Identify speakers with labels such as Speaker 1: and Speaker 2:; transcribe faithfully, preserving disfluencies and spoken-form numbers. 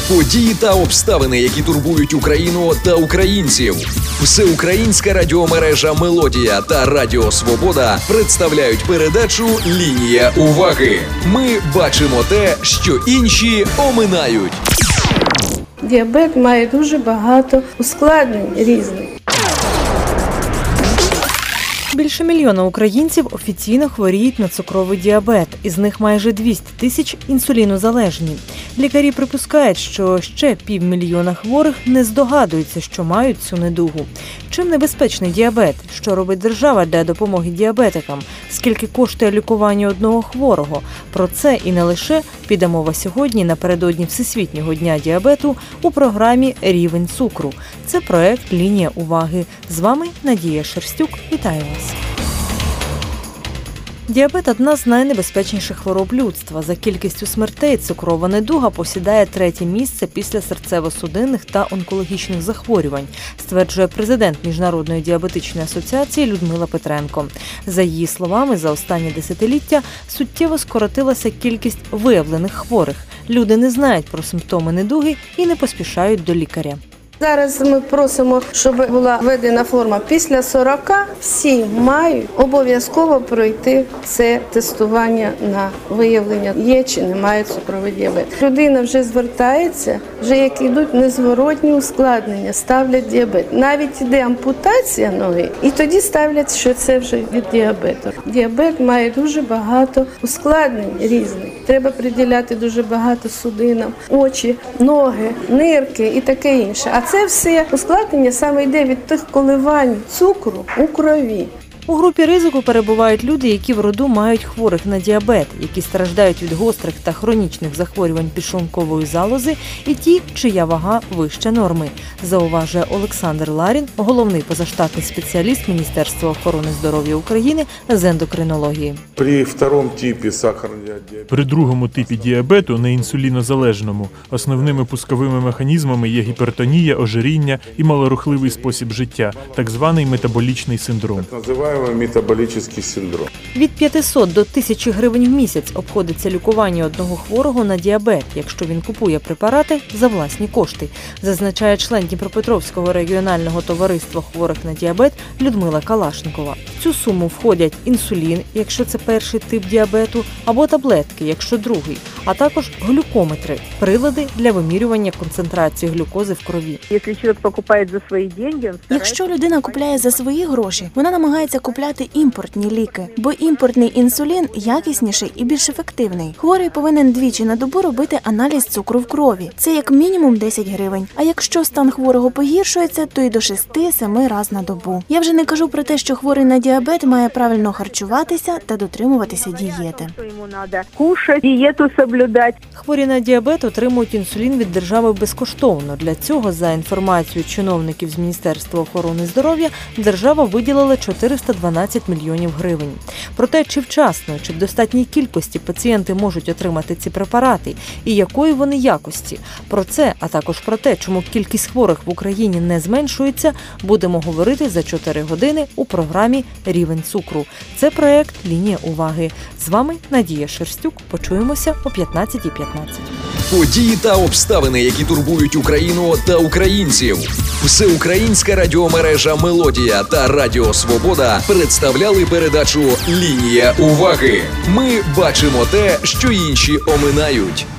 Speaker 1: Події та обставини, які турбують Україну та українців. Всеукраїнська радіомережа «Мелодія» та Радіо Свобода представляють передачу «Лінія уваги». Ми бачимо те, що інші оминають.
Speaker 2: Діабет має дуже багато ускладнень різних.
Speaker 3: Більше мільйона українців офіційно хворіють на цукровий діабет. Із них майже двісті тисяч інсулінозалежні. Лікарі припускають, що ще півмільйона хворих не здогадуються, що мають цю недугу. Чим небезпечний діабет? Що робить держава для допомоги діабетикам? Скільки коштує лікування одного хворого? Про це і не лише піде мова сьогодні напередодні Всесвітнього дня діабету у програмі «Рівень цукру». Це проект «Лінія уваги». З вами Надія Шерстюк. Вітаю вас. Діабет – одна з найнебезпечніших хвороб людства. За кількістю смертей цукрова недуга посідає третє місце після серцево-судинних та онкологічних захворювань, стверджує президент Міжнародної діабетичної асоціації Людмила Петренко. За її словами, за останні десятиліття суттєво скоротилася кількість виявлених хворих. Люди не знають про симптоми недуги і не поспішають до лікаря.
Speaker 2: Зараз ми просимо, щоб була введена форма після сорока. Всі мають обов'язково пройти це тестування на виявлення, є чи немає цукровий діабет. Людина вже звертається, вже як йдуть незворотні ускладнення, ставлять діабет. Навіть йде ампутація ноги, і тоді ставлять, що це вже від діабету. Діабет має дуже багато ускладнень різних. Треба приділяти дуже багато судинам, очі, ноги, нирки і таке інше. А це все ускладнення саме йде від тих коливань цукру у крові.
Speaker 3: У групі ризику перебувають люди, які в роду мають хворих на діабет, які страждають від гострих та хронічних захворювань підшлункової залози, і ті, чия вага вище норми, зауважує Олександр Ларін, головний позаштатний спеціаліст Міністерства охорони здоров'я України з ендокринології.
Speaker 4: При второму типі сахарного діабету.
Speaker 5: При другому типі діабету, неінсулінозалежному, основними пусковими механізмами є гіпертонія, ожиріння і малорухливий спосіб життя, так званий метаболічний синдром.
Speaker 4: Метаболічний синдром.
Speaker 3: Від п'ятисот до тисячі гривень в місяць обходиться лікування одного хворого на діабет, якщо він купує препарати за власні кошти, зазначає член Дніпропетровського регіонального товариства хворих на діабет Людмила Калашникова. В цю суму входять інсулін, якщо це перший тип діабету, або таблетки, якщо другий, а також глюкометри – прилади для вимірювання концентрації глюкози в крові.
Speaker 6: Якщо людина купляє за свої гроші, вона намагається купляти імпортні ліки, бо імпортний інсулін якісніший і більш ефективний. Хворий повинен двічі на добу робити аналіз цукру в крові. Це як мінімум десять гривень. А якщо стан хворого погіршується, то й до шести-семи раз на добу. Я вже не кажу про те, що хворий на діабет має правильно харчуватися та дотримуватися дієти.
Speaker 3: Хворі на діабет отримують інсулін від держави безкоштовно. Для цього, за інформацією чиновників з Міністерства охорони здоров'я, держава виділила чотириста дванадцять мільйонів гривень. Про те, чи вчасно, чи в достатній кількості пацієнти можуть отримати ці препарати і якої вони якості. Про це, а також про те, чому кількість хворих в Україні не зменшується, будемо говорити за чотири години у програмі «Рівень цукру». Це проект «Лінія уваги». З вами Надія Шерстюк. Почуємося о п'ятнадцятій п'ятнадцять.
Speaker 1: Події та обставини, які турбують Україну та українців. Всеукраїнська радіомережа «Мелодія» та Радіо Свобода представляли передачу «Лінія уваги». Ми бачимо те, що інші оминають.